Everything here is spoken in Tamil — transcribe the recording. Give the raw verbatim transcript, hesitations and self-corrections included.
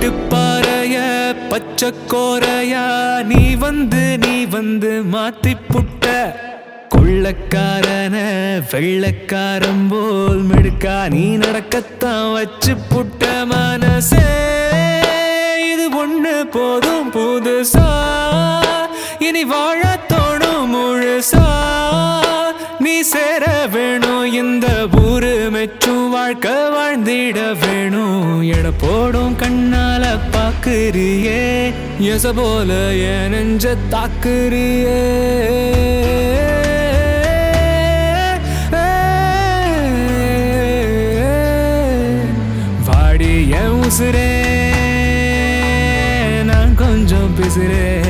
பட்டு பாறைய பச்சைக்கோரையா நீ வந்து நீ வந்து மாத்தி புட்ட கொள்ளக்காரன வெள்ளக்காரன் போல் மிடுக்கா நீ நடக்கத்தான் வச்சு புட்ட மனசே இது ஒண்ணு போதும் புதுசா இனி வாழ தோணும் முழுசா நீ சேர வேணும் இந்த ஊரு மெச்சும் வாழ்க்கை வாழ்ந்திட வேணும் எட போடும் கண்ணால பாக்குறியே எச போல என் நெஞ்ச தாக்குறியே வாடி என் உசுரே நான் கொஞ்சம் பிசுரே